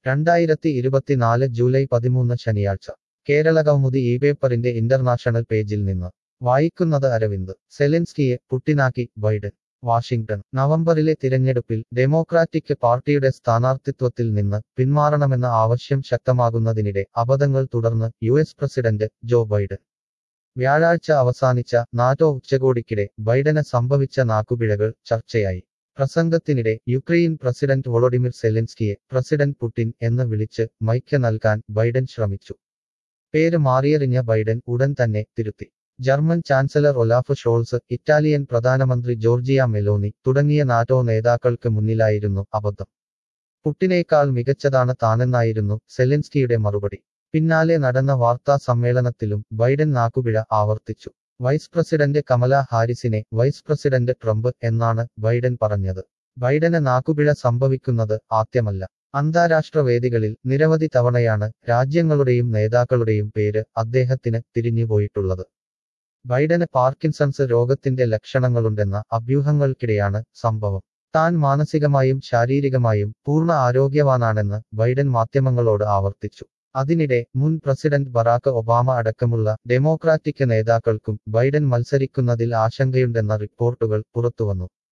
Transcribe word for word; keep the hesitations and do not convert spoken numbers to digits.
രണ്ടായിരത്തി ഇരുപത്തിനാല് ജൂലൈ പതിമൂന്ന് ശനിയാഴ്ച കേരള കൗമുദി ഈ പേപ്പറിന്റെ ഇന്റർനാഷണൽ പേജിൽ നിന്ന് വായിക്കുന്നത് അരവിന്ദ് സെലൻസ്കിയെ പുട്ടിനാക്കി ബൈഡൻ വാഷിംഗ്ടൺ നവംബറിലെ തിരഞ്ഞെടുപ്പിൽ ഡെമോക്രാറ്റിക് പാർട്ടിയുടെ സ്ഥാനാർത്ഥിത്വത്തിൽ നിന്ന് പിന്മാറണമെന്ന ആവശ്യം ശക്തമാകുന്നതിനിടെ അബദ്ധങ്ങൾ തുടർന്ന് U S president Joe Biden വ്യാഴാഴ്ച അവസാനിച്ച നാറ്റോ ഉച്ചകോടിക്കിടെ ബൈഡന് സംഭവിച്ച നാക്കുപിഴകൾ ചർച്ചയായി പ്രസംഗത്തിനിടെ യുക്രൈൻ പ്രസിഡന്റ് വൊളോഡിമിർ സെലൻസ്കിയെ പ്രസിഡന്റ് പുടിൻ എന്ന് വിളിച്ച് മൈക്ക് നൽകാൻ ബൈഡൻ ശ്രമിച്ചു. പേര് മാറിയെറിഞ്ഞ ബൈഡൻ ഉടൻ തന്നെ തിരുത്തി. German chancellor Olaf Scholz, Italian പ്രധാനമന്ത്രി ജോർജിയ മെലോനി തുടങ്ങിയ നാറ്റോ നേതാക്കൾക്ക് മുന്നിലായിരുന്നു അബദ്ധം. പുട്ടിനേക്കാൾ മികച്ചതാണ് താനെന്നായിരുന്നു സെലൻസ്കിയുടെ മറുപടി. പിന്നാലെ നടന്ന വാർത്താ സമ്മേളനത്തിലും ബൈഡൻ നാക്കുപിഴ ആവർത്തിച്ചു. വൈസ് പ്രസിഡന്റ് കമല ഹാരിസിനെ വൈസ് പ്രസിഡന്റ് ട്രംപ് എന്നാണ് ബൈഡൻ പറഞ്ഞത്. ബൈഡന് നാക്കുപിഴ സംഭവിക്കുന്നത് ആദ്യമല്ല. അന്താരാഷ്ട്ര വേദികളിൽ നിരവധി തവണയാണ് രാജ്യങ്ങളുടെയും നേതാക്കളുടെയും പേര് അദ്ദേഹത്തിന് തിരിഞ്ഞുപോയിട്ടുള്ളത്. ബൈഡന് പാർക്കിൻസൺസ് രോഗത്തിന്റെ ലക്ഷണങ്ങളുണ്ടെന്ന അഭ്യൂഹങ്ങൾക്കിടെയാണ് സംഭവം. താൻ മാനസികമായും ശാരീരികമായും പൂർണ്ണ ആരോഗ്യവാനാണെന്ന് ബൈഡൻ മാധ്യമങ്ങളോട് ആവർത്തിച്ചു. അതിനിടെ മുൻ പ്രസിഡന്റ് ബറാക്ക് ഒബാമ അടക്കമുള്ള ഡെമോക്രാറ്റിക് നേതാക്കൾക്കും ബൈഡൻ മത്സരിക്കുന്നതിൽ ആശങ്കയുണ്ടെന്ന റിപ്പോർട്ടുകൾ പുറത്തുവന്നു.